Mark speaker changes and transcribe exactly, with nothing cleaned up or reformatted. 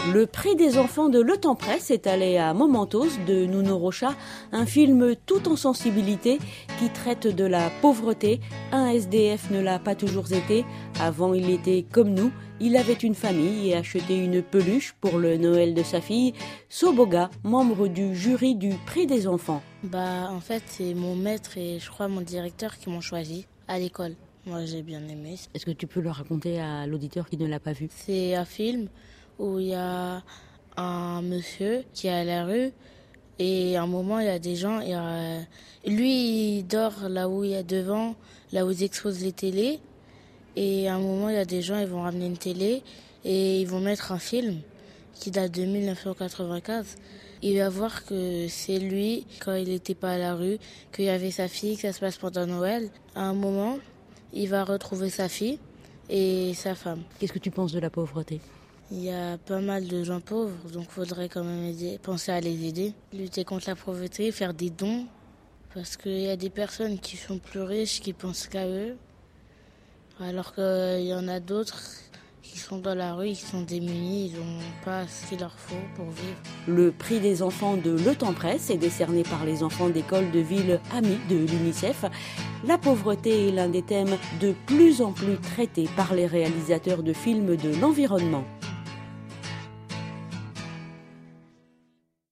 Speaker 1: Le prix des enfants de Le Temps Presse est allé à Momentos de Nuno Rocha, un film tout en sensibilité qui traite de la pauvreté. Un S D F ne l'a pas toujours été. Avant, il était comme nous. Il avait une famille et achetait une peluche pour le Noël de sa fille. Soboga, membre du jury du prix des enfants.
Speaker 2: Bah, en fait, c'est mon maître et je crois mon directeur qui m'ont choisi à l'école. Moi, j'ai bien aimé.
Speaker 1: Est-ce que tu peux le raconter à l'auditeur qui ne l'a pas vu?
Speaker 2: C'est un film où il y a un monsieur qui est à la rue et à un moment, il y a des gens. Et, euh, lui, il dort là où il y a devant, là où ils exposent les télés. Et à un moment, il y a des gens, ils vont ramener une télé et ils vont mettre un film qui date de dix-neuf cent quatre-vingt-quinze. Il va voir que c'est lui, quand il n'était pas à la rue, qu'il y avait sa fille, que ça se passe pendant Noël. À un moment, il va retrouver sa fille et sa femme.
Speaker 1: Qu'est-ce que tu penses de la pauvreté?
Speaker 2: Il y a pas mal de gens pauvres, donc il faudrait quand même aider, penser à les aider. Lutter contre la pauvreté, faire des dons, parce qu'il y a des personnes qui sont plus riches, qui pensent qu'à eux, alors qu'il y en a d'autres qui sont dans la rue, qui sont démunis, ils n'ont pas ce qu'il leur faut pour vivre.
Speaker 1: Le prix des enfants de Le Temps Presse est décerné par les enfants d'école de ville amies de l'UNICEF. La pauvreté est l'un des thèmes de plus en plus traités par les réalisateurs de films de l'environnement.